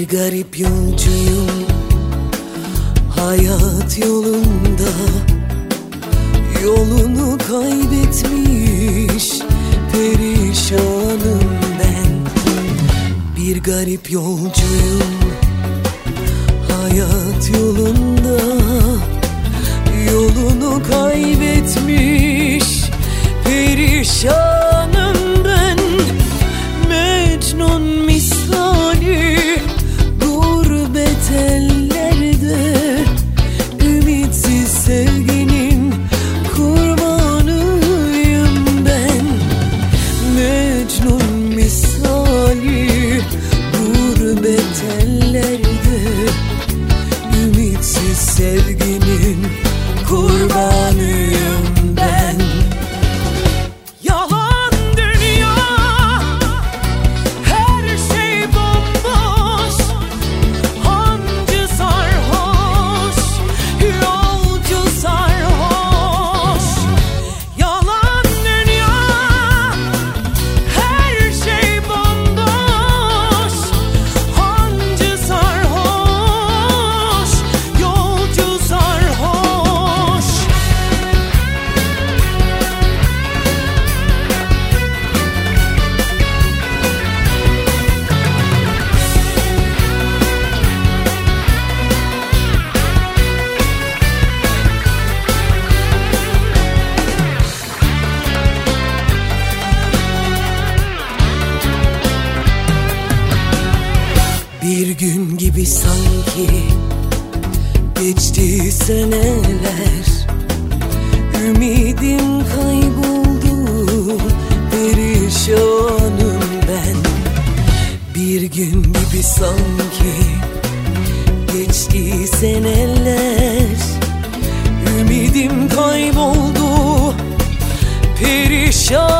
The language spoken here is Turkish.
Bir garip yolcuyum hayat yolunda, yolunu kaybetmiş perişanım ben. Bir garip yolcuyum hayat yolunda, yolunu kaybetmiş perişanım ben. Mecnun misali gurbet ellerde, ümitsiz sevginin kurbanıyım ben. Mecnun misali gurbet ellerde, ümitsiz sevginin kurbanıyım ben. Yalan dünya, her şey bomboş, hancı sarhoş, yolcu sarhoş. Yalan dünya, her şey bomboş, hancı sarhoş, yolcu sarhoş. Bir gün gibi sanki geçti seneler, ümidim kayboldu, perişanım ben. Bir gün gibi sanki geçti seneler, ümidim kayboldu, perişan.